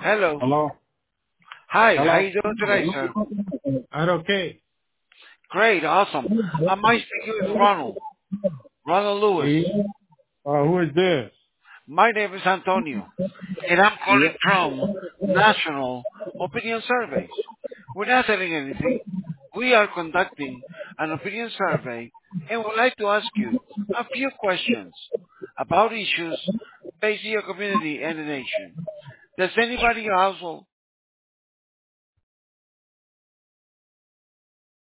Hello. Hello? Hi, how Hello? you doing today, sir? I'm okay. Great, awesome. I might speak with Ronald. Ronald Lewis. Yeah. Who is this? My name is Antonio, and I'm calling Yeah. from National Opinion Surveys. We're not selling anything. We are conducting an opinion survey and would like to ask you a few questions about issues facing your community and the nation. Does anybody in your household